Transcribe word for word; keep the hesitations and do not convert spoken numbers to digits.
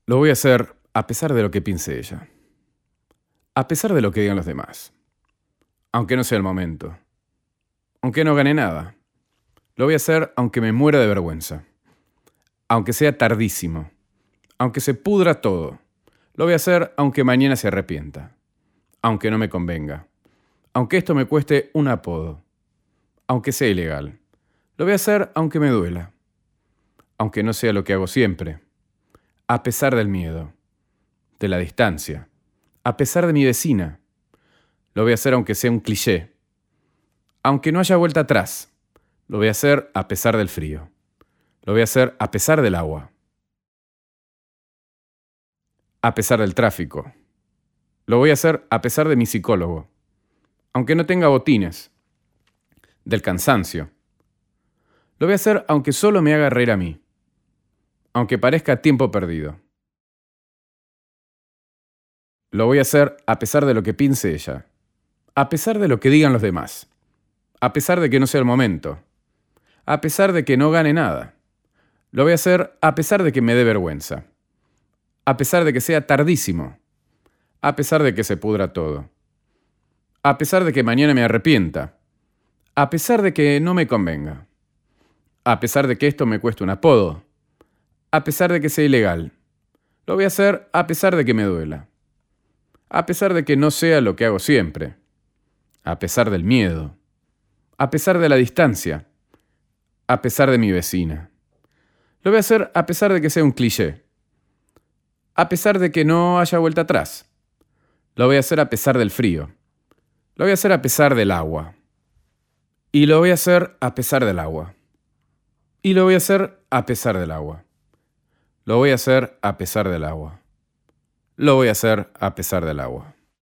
Lo voy a hacer a pesar de lo que piense ella. A pesar de lo que digan los demás. Aunque no sea el momento. Aunque no gane nada. Lo voy a hacer aunque me muera de vergüenza. Aunque sea tardísimo. Aunque se pudra todo. Lo voy a hacer aunque mañana se arrepienta. Aunque no me convenga. Aunque esto me cueste un apodo. Aunque sea ilegal. Lo voy a hacer aunque me duela. Aunque no sea lo que hago siempre. A pesar del miedo. De la distancia. A pesar de mi vecina. Lo voy a hacer aunque sea un cliché. Aunque no haya vuelta atrás. Lo voy a hacer a pesar del frío. Lo voy a hacer a pesar del agua. A pesar del tráfico. Lo voy a hacer a pesar de mi psicólogo. Aunque no tenga botines. Del cansancio. Lo voy a hacer aunque solo me haga reír a mí. Aunque parezca tiempo perdido. Lo voy a hacer a pesar de lo que piense ella. A pesar de lo que digan los demás. A pesar de que no sea el momento. A pesar de que no gane nada. Lo voy a hacer a pesar de que me dé vergüenza. A pesar de que sea tardísimo. A pesar de que se pudra todo. A pesar de que mañana me arrepienta. A pesar de que no me convenga. A pesar de que esto me cueste un apodo. A pesar de que sea ilegal. Lo voy a hacer a pesar de que me duela. A pesar de que no sea lo que hago siempre. A pesar del miedo. A pesar de la distancia. A pesar de mi vecina. Lo voy a hacer a pesar de que sea un cliché. A pesar de que no haya vuelta atrás. Lo voy a hacer a pesar del frío. Lo voy a hacer a pesar del agua. Y lo voy a hacer a pesar del agua. Y lo voy a hacer a pesar del agua. Lo voy a hacer a pesar del agua. Lo voy a hacer a pesar del agua.